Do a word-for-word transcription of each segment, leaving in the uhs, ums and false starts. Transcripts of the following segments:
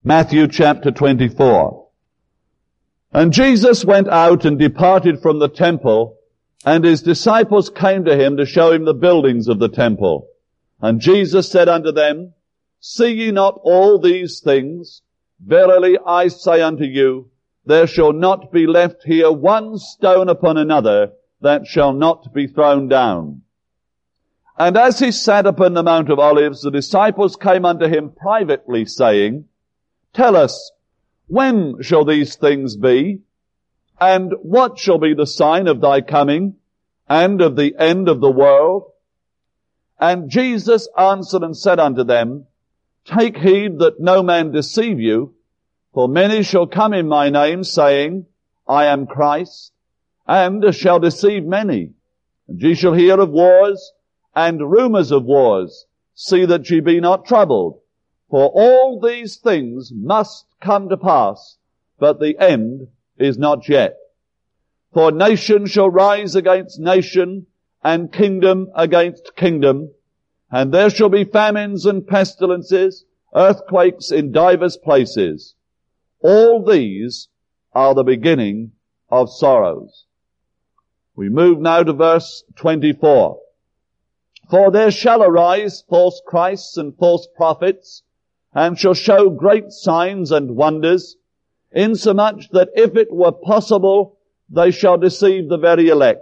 Matthew chapter twenty-four. And Jesus went out and departed from the temple, and his disciples came to him to show him the buildings of the temple. And Jesus said unto them, See ye not all these things? Verily I say unto you, there shall not be left here one stone upon another that shall not be thrown down. And as he sat upon the Mount of Olives, the disciples came unto him privately, saying, Tell us, when shall these things be? And what shall be the sign of thy coming, and of the end of the world? And Jesus answered and said unto them, Take heed that no man deceive you, for many shall come in my name, saying, I am Christ, and shall deceive many. And ye shall hear of wars and rumors of wars. See that ye be not troubled, for all these things must come to pass, but the end is not yet. For nation shall rise against nation, and kingdom against kingdom, and there shall be famines and pestilences, earthquakes in divers places. All these are the beginning of sorrows. We move now to verse twenty-four. For there shall arise false Christs and false prophets, and shall show great signs and wonders, insomuch that if it were possible, they shall deceive the very elect.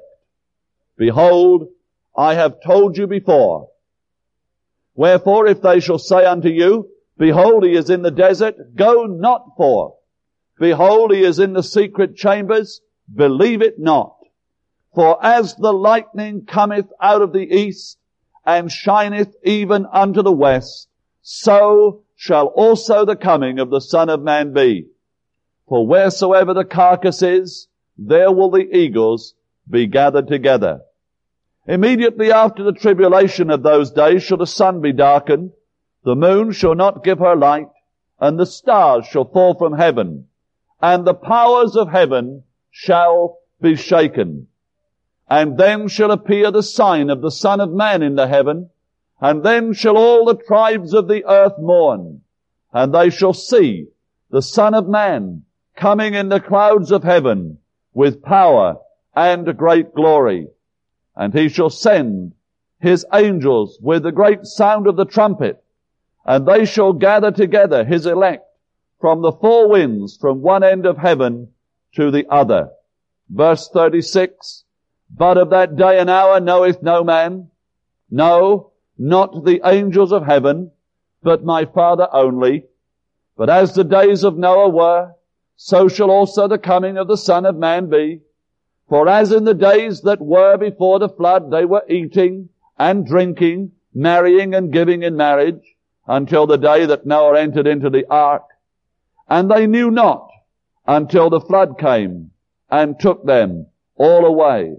Behold, I have told you before. Wherefore, if they shall say unto you, Behold, he is in the desert, go not forth. Behold, he is in the secret chambers, believe it not. For as the lightning cometh out of the east, and shineth even unto the west, so shall also the coming of the Son of Man be. For wheresoever the carcass is, there will the eagles be gathered together. Immediately after the tribulation of those days shall the sun be darkened, the moon shall not give her light, and the stars shall fall from heaven, and the powers of heaven shall be shaken. And then shall appear the sign of the Son of Man in the heaven, and then shall all the tribes of the earth mourn, and they shall see the Son of Man coming in the clouds of heaven with power and great glory. And he shall send his angels with the great sound of the trumpet, and they shall gather together his elect from the four winds, from one end of heaven to the other. Verse thirty-six, But of that day and hour knoweth no man, no, not the angels of heaven, but my Father only. But as the days of Noah were, so shall also the coming of the Son of Man be. For as in the days that were before the flood, they were eating and drinking, marrying and giving in marriage, until the day that Noah entered into the ark. And they knew not until the flood came and took them all away.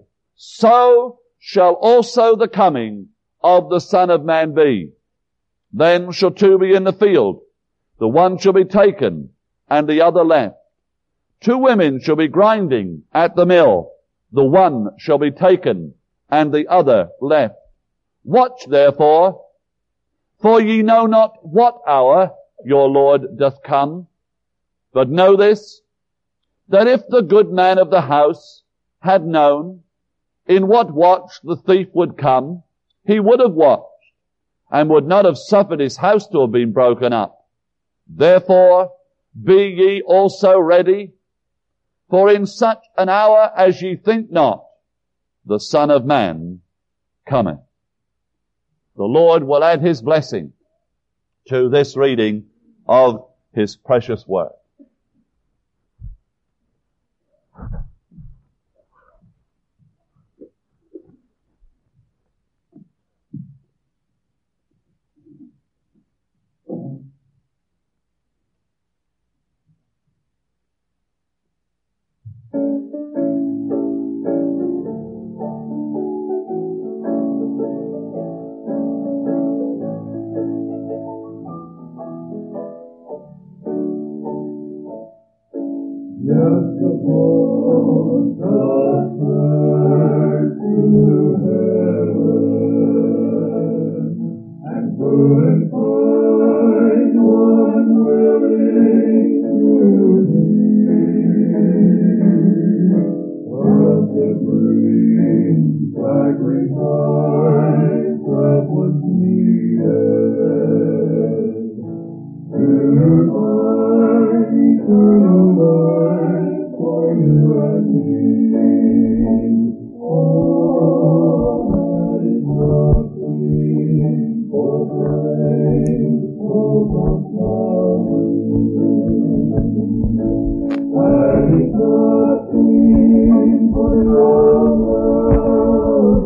So shall also the coming of the Son of Man be. Then shall two be in the field. The one shall be taken, and the other left. Two women shall be grinding at the mill. The one shall be taken, and the other left. Watch therefore, for ye know not what hour your Lord doth come. But know this, that if the good man of the house had known in what watch the thief would come, he would have watched, and would not have suffered his house to have been broken up. Therefore, be ye also ready, for in such an hour as ye think not, the Son of Man cometh. The Lord will add his blessing to this reading of his precious word. Just suppose the bird to heaven, and who and find one willing eternal life for you and me. Oh, that is nothing for praise, oh, from Calvary. That is nothing for your love.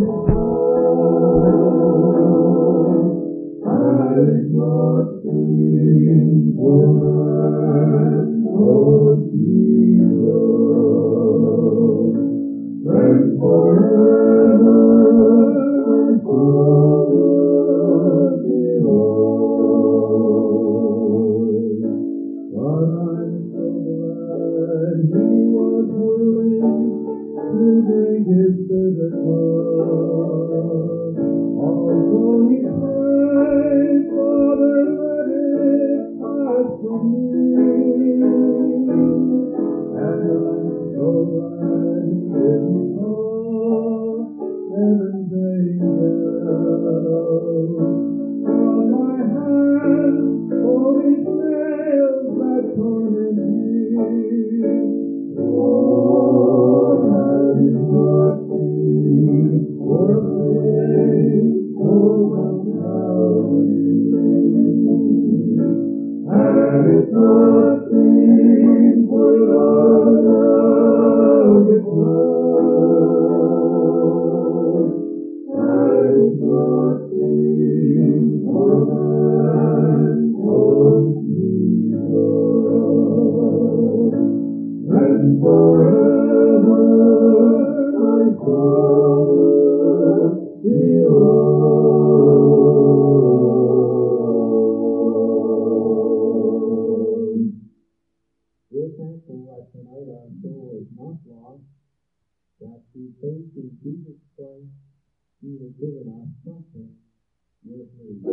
That is nothing for man, oh, Jesus. And forever and forever behold. But I'm so glad he was willing to drink his bitter cup. Although he prayed, Father, let it pass from me. And I'm so glad he didn't call heaven's angels from my hands, all these nails that torment me. Oh, that is nothing for a praise, oh, from Calvary. And it's nothing for your love, it's love. And it's nothing for man, oh, Jesus. And forever my Father below. We're thankful that tonight our soul is not lost, that through faith in Jesus Christ, He has given us something worth living.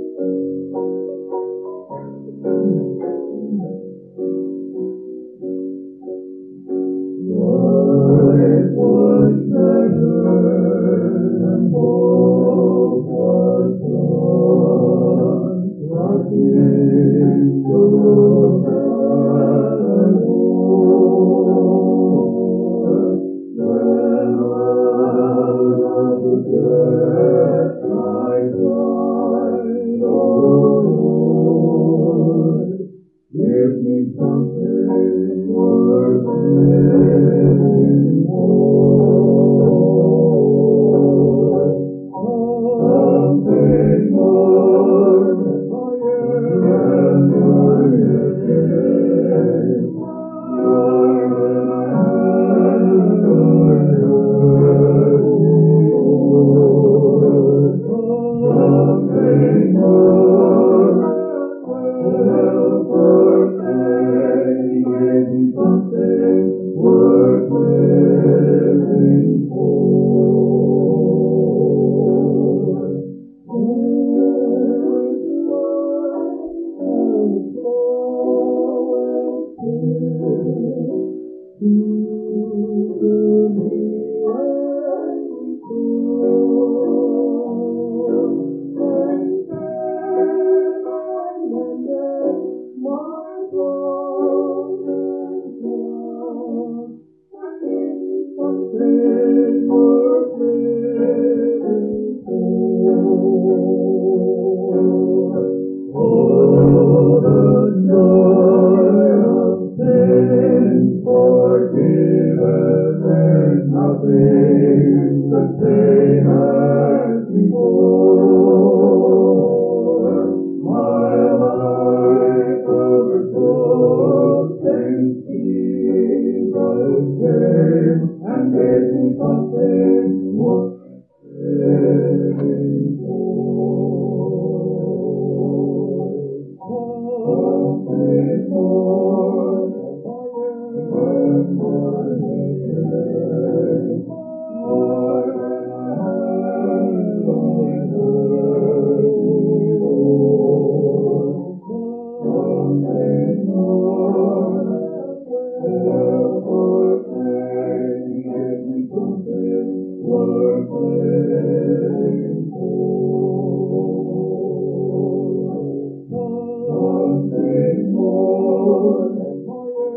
Life was shattered and hope was gone, trusting the Lord and Lord. When out of the depths I cried, oh Lord, give me something worth living for. Something more higher than my head. More than I had or heard before. Something more will perfect, give me something worth living for. Oh, the joy of sin forgiven, there's nothing the same as before. My life overflows, since Jesus came and gave me something worth living for. Something more than my head, more than I had or heard before. Something more will perfect, give me something worth living for. Something more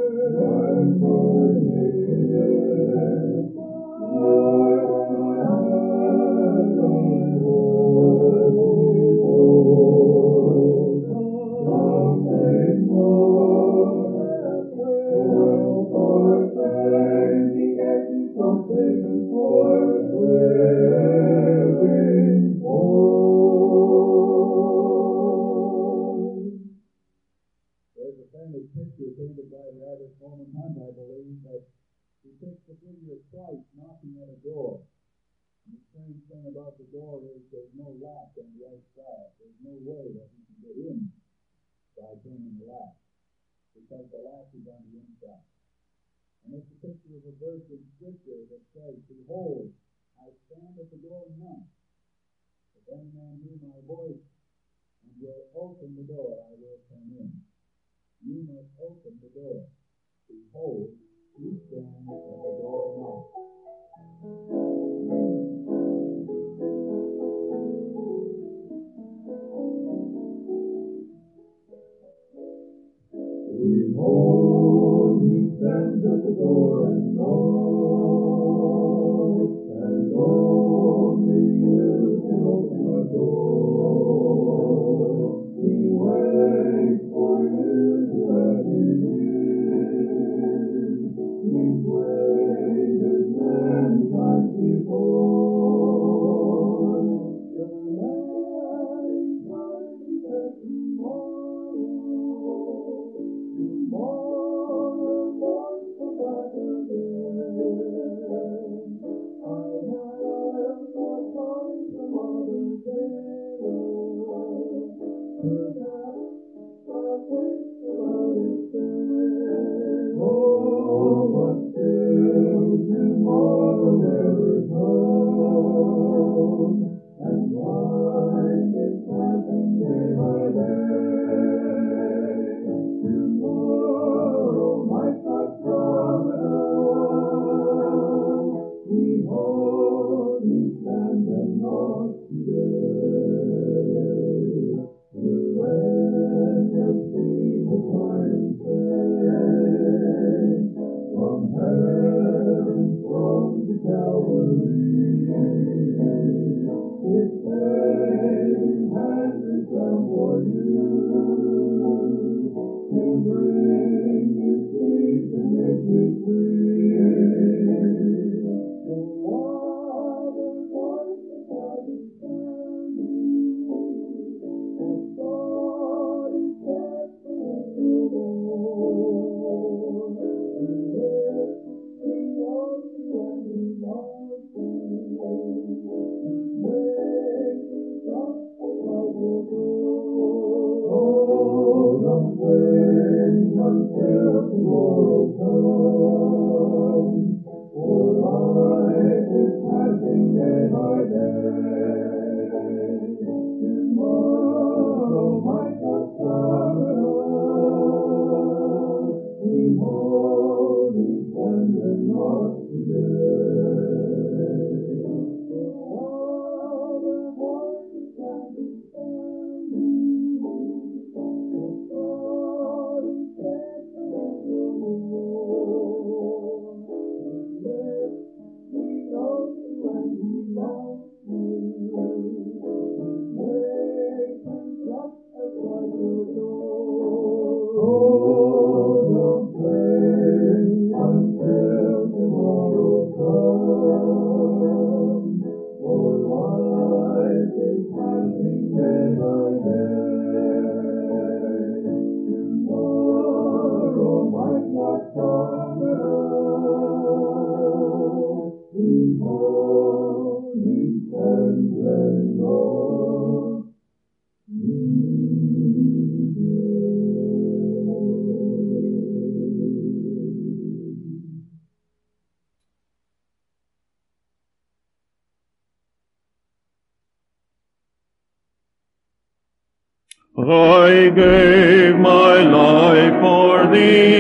I gave my life for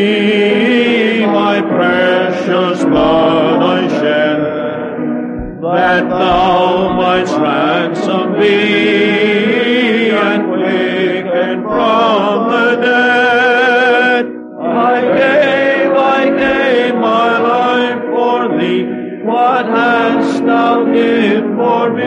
thee, my precious blood I shed, that thou mightst ransom me and quicken from the dead. I gave, I gave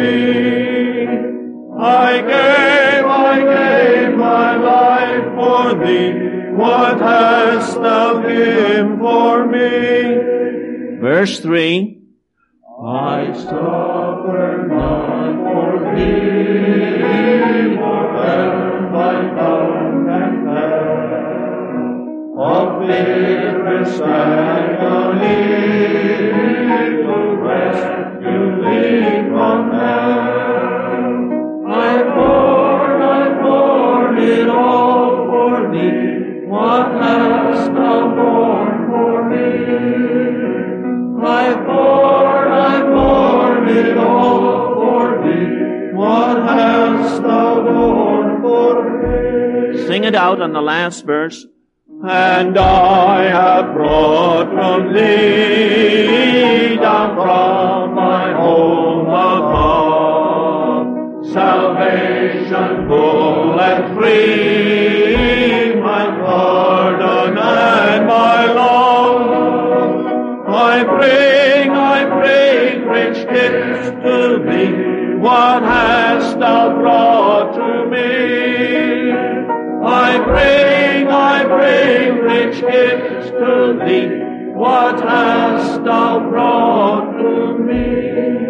thee. I gave, I gave my life for thee. What hast thou given for me? Verse three. I suffer not for thee, forever my tongue and hell, of bitterest agony, to rescue thee from hell. I bore, I bore it all for thee. What hast thou borne for me? I bore, I bore it all for thee. What hast thou borne for me? Sing it out on the last verse. And I have brought from thee, down from my home above, salvation full and free, my pardon and my love. I bring, I bring rich gifts to thee. What hast thou brought to me? I bring, I bring rich gifts to thee. What hast thou brought to me?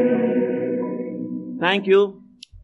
Thank you.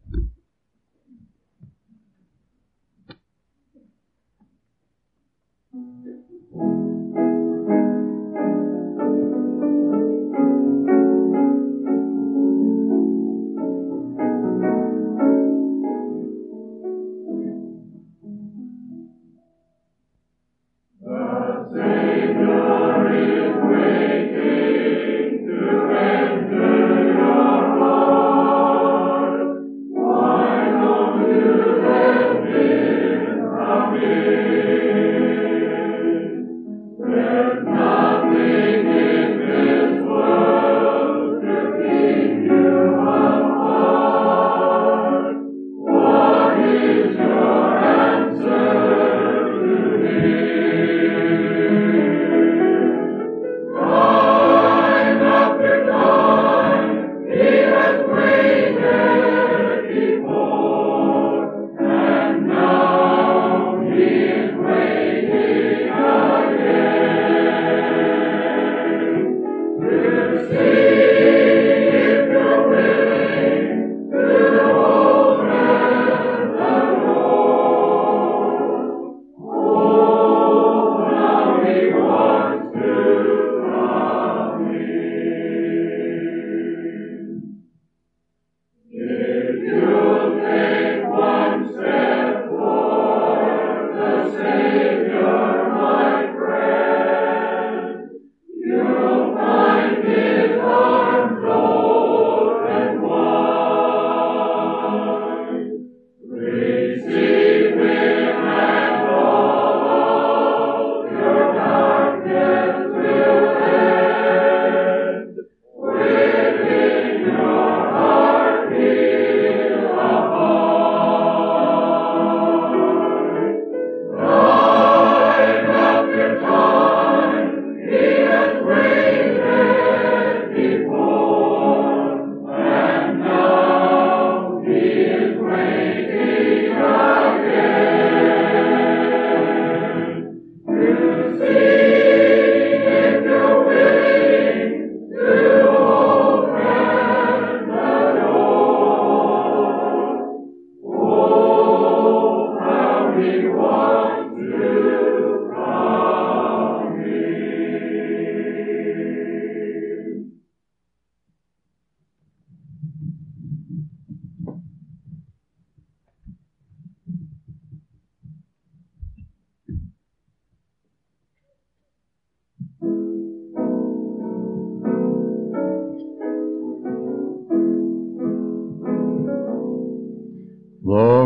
The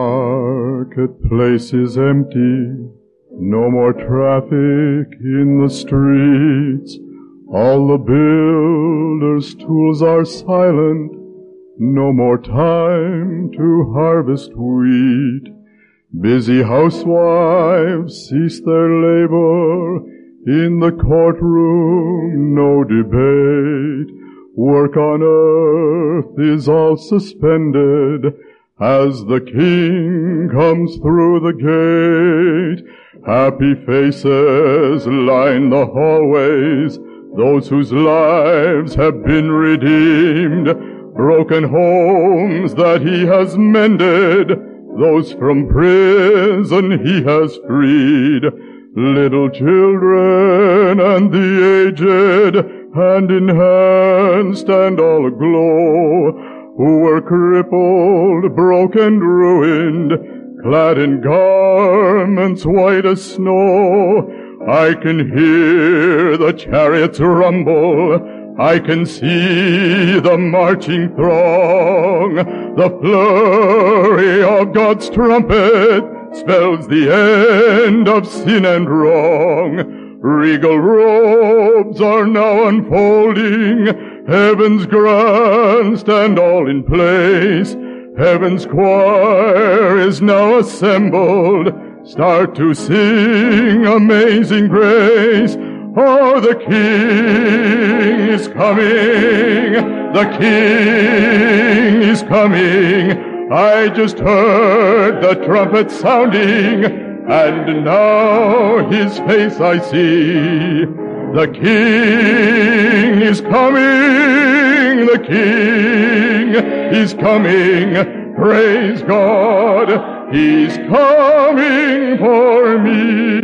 marketplace is empty, no more traffic in the streets. All the builders' tools are silent, no more time to harvest wheat. Busy housewives cease their labor, in the courtroom no debate. Work on earth is all suspended as the King comes through the gate. Happy faces line the hallways, those whose lives have been redeemed. Broken homes that he has mended, those from prison he has freed. Little children and the aged, hand in hand stand all aglow, who were crippled, broken, ruined, clad in garments white as snow. I can hear the chariots rumble, I can see the marching throng. The flurry of God's trumpet spells the end of sin and wrong. Regal robes are now unfolding, heaven's grandstand all in place. Heaven's choir is now assembled, start to sing Amazing Grace. Oh, the King is coming, the King is coming. I just heard the trumpet sounding, and now his face I see. The King is coming, the King is coming. Praise God, he's coming for me.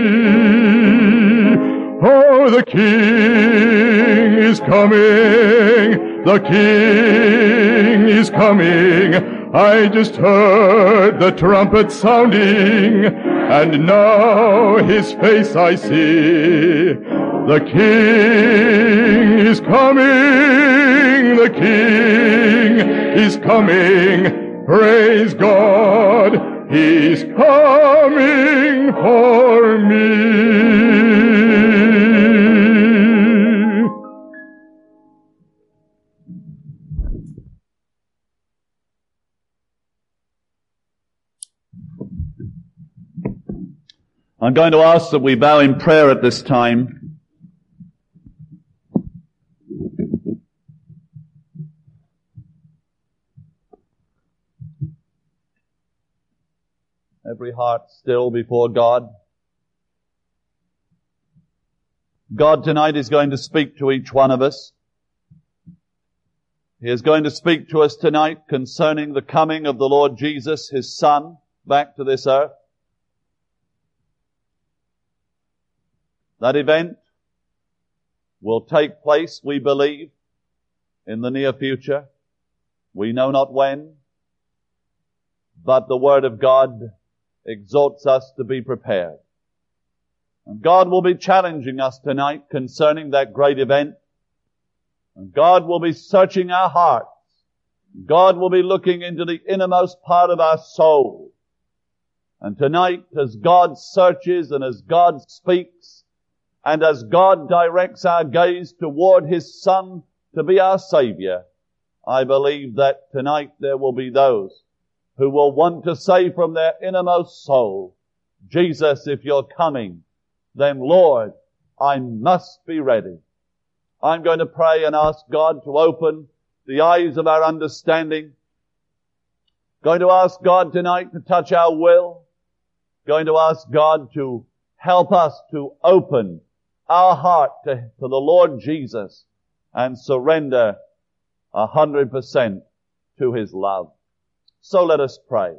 Oh, the King is coming, the King is coming. I just heard the trumpet sounding, and now his face I see. The King is coming, the King is coming. Praise God, he's coming for me. I'm going to ask that we bow in prayer at this time. Every heart still before God. God tonight is going to speak to each one of us. He is going to speak to us tonight concerning the coming of the Lord Jesus, his Son, back to this earth. That event will take place, we believe, in the near future. We know not when, but the Word of God exhorts us to be prepared. And God will be challenging us tonight concerning that great event. And God will be searching our hearts. God will be looking into the innermost part of our soul. And tonight, as God searches and as God speaks, and as God directs our gaze toward his Son to be our Savior, I believe that tonight there will be those who will want to say from their innermost soul, Jesus, if you're coming, then Lord, I must be ready. I'm going to pray and ask God to open the eyes of our understanding. Going to ask God tonight to touch our will. Going to ask God to help us to open our heart to, to the Lord Jesus and surrender a hundred percent to his love. So let us pray.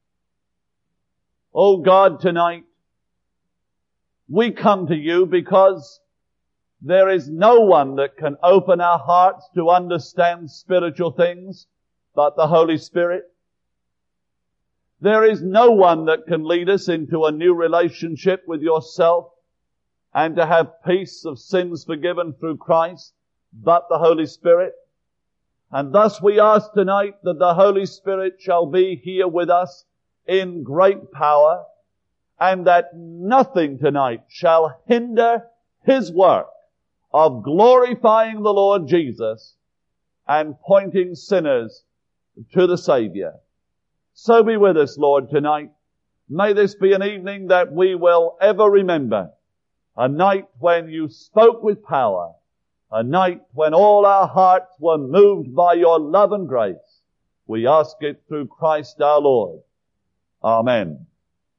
Oh God, tonight we come to you because there is no one that can open our hearts to understand spiritual things but the Holy Spirit. There is no one that can lead us into a new relationship with yourself and to have peace of sins forgiven through Christ but the Holy Spirit. And thus we ask tonight that the Holy Spirit shall be here with us in great power, and that nothing tonight shall hinder his work of glorifying the Lord Jesus and pointing sinners to the Savior. So be with us, Lord, tonight. May this be an evening that we will ever remember, a night when you spoke with power, a night when all our hearts were moved by your love and grace. We ask it through Christ our Lord. Amen.